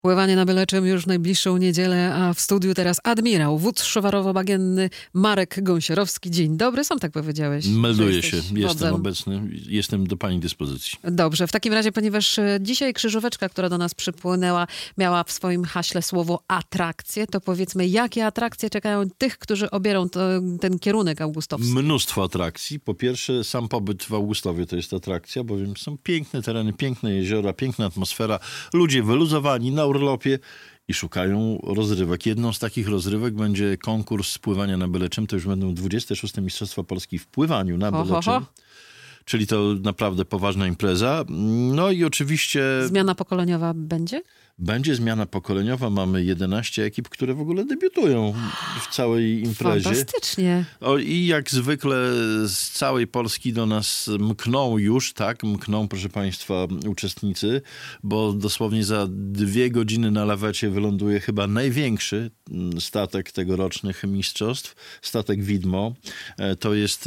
Pływanie na Byleczym już w najbliższą niedzielę, a w studiu teraz admirał, wódz szowarowo-bagienny Marek Gąsiorowski. Dzień dobry, sam tak powiedziałeś. Melduję się, jestem obecny, jestem do pani dyspozycji. Dobrze, w takim razie, ponieważ dzisiaj krzyżóweczka, która do nas przypłynęła, miała w swoim haśle słowo atrakcje, to powiedzmy, jakie atrakcje czekają tych, którzy obierą ten kierunek augustowski? Mnóstwo atrakcji. Po pierwsze, sam pobyt w Augustowie to jest atrakcja, bowiem są piękne tereny, piękne jeziora, piękna atmosfera, ludzie wyluzowani na urlopie i szukają rozrywek. Jedną z takich rozrywek będzie konkurs pływania na Byleczym. To już będą 26. Mistrzostwa Polski w pływaniu na Byleczym. Czyli to naprawdę poważna impreza. No i oczywiście... Zmiana pokoleniowa będzie? Będzie zmiana pokoleniowa. Mamy 11 ekip, które w ogóle debiutują w całej imprezie. Fantastycznie. I jak zwykle z całej Polski do nas mkną, proszę państwa, uczestnicy, bo dosłownie za 2 godziny na lawecie wyląduje chyba największy statek tegorocznych mistrzostw, statek Widmo. To jest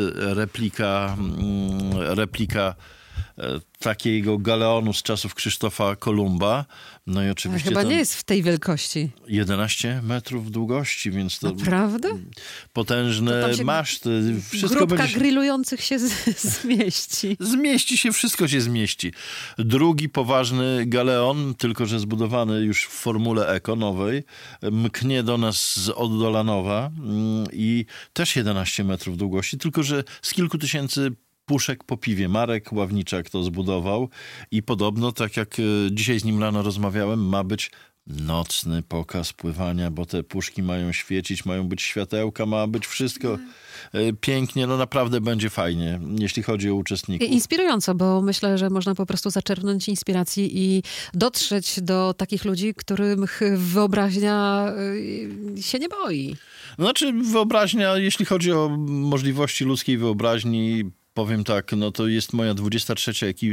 replika takiego galeonu z czasów Krzysztofa Kolumba. No i oczywiście chyba nie jest w tej wielkości. 11 metrów długości, więc to naprawdę? Potężne maszty. Wszystko grupka grillujących się zmieści. Zmieści się, wszystko się zmieści. Drugi poważny galeon, tylko że zbudowany już w formule eko nowej, mknie do nas z Oddolanowa i też 11 metrów długości, tylko że z kilku tysięcy puszek po piwie. Marek Ławniczak to zbudował i podobno, tak jak dzisiaj z nim rano rozmawiałem, ma być nocny pokaz pływania, bo te puszki mają świecić, mają być światełka, ma być wszystko pięknie. No naprawdę będzie fajnie, jeśli chodzi o uczestników. Inspirująco, bo myślę, że można po prostu zaczerpnąć inspiracji i dotrzeć do takich ludzi, których wyobraźnia się nie boi. Znaczy wyobraźnia, jeśli chodzi o możliwości ludzkiej wyobraźni, powiem tak, no to jest moja 23.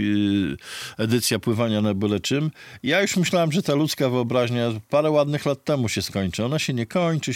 edycja pływania na Byleczym. Ja już myślałem, że ta ludzka wyobraźnia parę ładnych lat temu się skończy. Ona się nie kończy.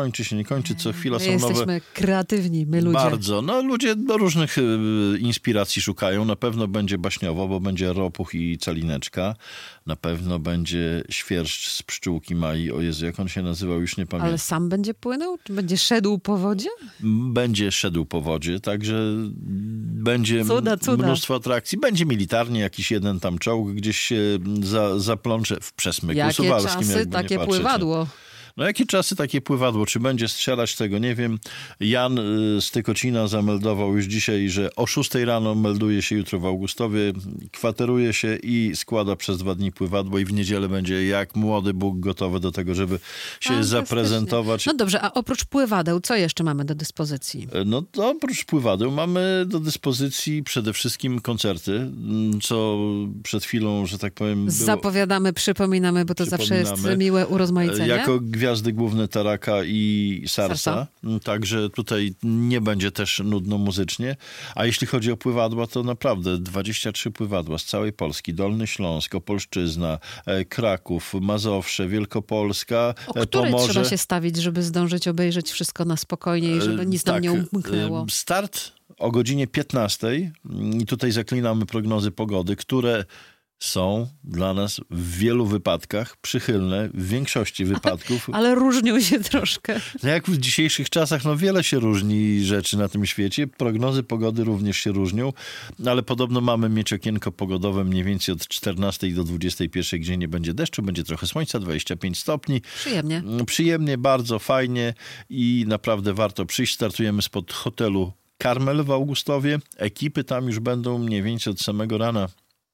Co chwila są nowe... Jesteśmy kreatywni, my ludzie. Bardzo. No ludzie do różnych inspiracji szukają. Na pewno będzie baśniowo, bo będzie ropuch i calineczka. Na pewno będzie świerszcz z pszczółki Mai. O Jezu, jak on się nazywał, już nie pamiętam. Ale sam będzie płynął? Czy będzie szedł po wodzie? Będzie szedł po wodzie, także będzie mnóstwo atrakcji. Będzie militarnie, jakiś jeden tam czołg gdzieś się zaplącze w Przesmyku Suwalskim. Jakie czasy, takie pływadło. No jakie czasy, takie pływadło. Czy będzie strzelać, tego nie wiem. Jan z Tykocina zameldował już dzisiaj, że o 6 rano melduje się jutro w Augustowie, kwateruje się i składa przez 2 dni pływadło i w niedzielę będzie jak młody Bóg gotowy do tego, żeby się zaprezentować. No dobrze, a oprócz pływadeł, co jeszcze mamy do dyspozycji? No to oprócz pływadeł mamy do dyspozycji przede wszystkim koncerty, co przed chwilą, że tak powiem... Zapowiadamy, przypominamy, bo to zawsze jest miłe urozmaicenie. Jako gwiazdy główne Taraka i Sarsa. Także tutaj nie będzie też nudno muzycznie. A jeśli chodzi o pływadła, to naprawdę 23 pływadła z całej Polski. Dolny Śląsk, Opolszczyzna, Kraków, Mazowsze, Wielkopolska, o której Pomorze. Trzeba się stawić, żeby zdążyć obejrzeć wszystko na spokojnie i żeby nic nam nie umknęło? Start o godzinie 15. I tutaj zaklinamy prognozy pogody, które są dla nas w wielu wypadkach przychylne, w większości wypadków. Ale różnią się troszkę. No jak w dzisiejszych czasach, no wiele się różni rzeczy na tym świecie. Prognozy pogody również się różnią, ale podobno mamy mieć okienko pogodowe mniej więcej od 14 do 21, gdzie nie będzie deszczu, będzie trochę słońca, 25 stopni. Przyjemnie. Przyjemnie, bardzo fajnie i naprawdę warto przyjść. Startujemy spod hotelu Karmel w Augustowie. Ekipy tam już będą mniej więcej od samego rana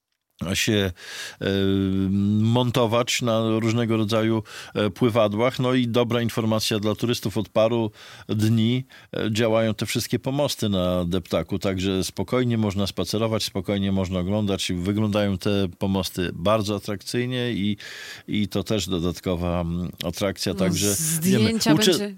się montować na różnego rodzaju pływadłach. No i dobra informacja dla turystów. Od paru dni działają te wszystkie pomosty na deptaku, także spokojnie można spacerować, spokojnie można oglądać. Wyglądają te pomosty bardzo atrakcyjnie i to też dodatkowa atrakcja. Także zdjęcia będzie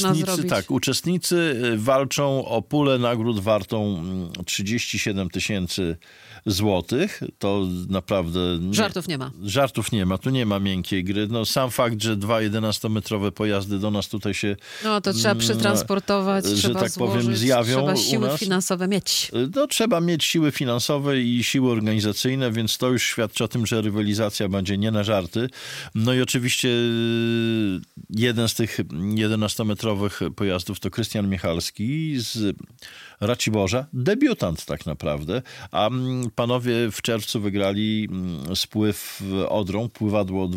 uczestnicy walczą o pulę nagród wartą 37 000 złotych. To naprawdę... Żartów nie ma. Żartów nie ma, tu nie ma miękkiej gry. No, sam fakt, że 2 11-metrowe pojazdy do nas tutaj się... No to trzeba przetransportować, że trzeba tak złożyć, powiem, zjawią trzeba u siły nas. finansowe mieć. No, trzeba mieć siły finansowe i siły organizacyjne, więc to już świadczy o tym, że rywalizacja będzie nie na żarty. No i oczywiście jeden z tych 11-metrowych pojazdów to Krystian Michalski z Raciborza, debiutant tak naprawdę, a panowie w czerwcu wygrali spływ Odrą, pływadło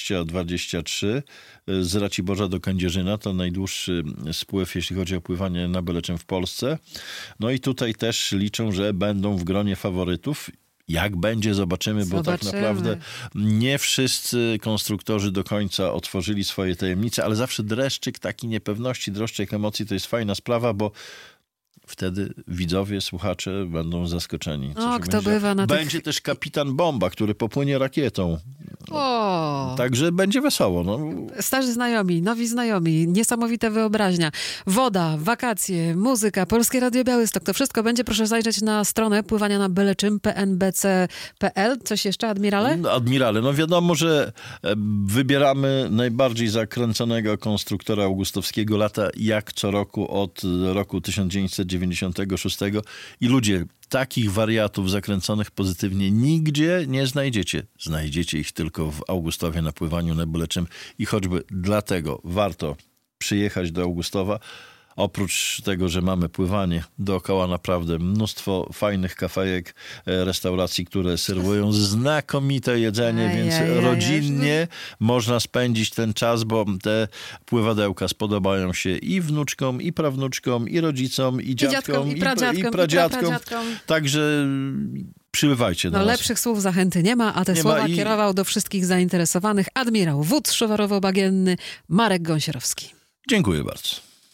2023 z Raciborza do Kędzierzyna, to najdłuższy spływ, jeśli chodzi o pływanie na Beleczem w Polsce. No i tutaj też liczą, że będą w gronie faworytów. Jak będzie, zobaczymy, bo tak naprawdę nie wszyscy konstruktorzy do końca otworzyli swoje tajemnice, ale zawsze dreszczyk takiej niepewności, dreszczyk emocji to jest fajna sprawa, bo wtedy widzowie, słuchacze będą zaskoczeni. Kto bywa na Będzie też kapitan Bomba, który popłynie rakietą. Także będzie wesoło. No. Starzy znajomi, nowi znajomi, niesamowita wyobraźnia. Woda, wakacje, muzyka, Polskie Radio Białystok. To wszystko będzie. Proszę zajrzeć na stronę pływania na byle czym, pnbc.pl. Coś jeszcze, admirale? Admirale, no wiadomo, że wybieramy najbardziej zakręconego konstruktora augustowskiego lata, jak co roku od roku 1996. I ludzie, takich wariatów zakręconych pozytywnie nigdzie nie znajdziecie. Znajdziecie ich tylko w Augustowie na pływaniu nebuleczym i choćby dlatego warto przyjechać do Augustowa. Oprócz tego, że mamy pływanie dookoła, naprawdę mnóstwo fajnych kafejek, restauracji, które serwują znakomite jedzenie, więc rodzinnie można spędzić ten czas, bo te pływadełka spodobają się i wnuczkom, i prawnuczkom, i rodzicom, i dziadkom, i pradziadkom. Także przybywajcie do nas. Lepszych słów zachęty nie ma, a te słowa kierował do wszystkich zainteresowanych admirał wódz szowarowo-bagienny Marek Gąsierowski. Dziękuję bardzo.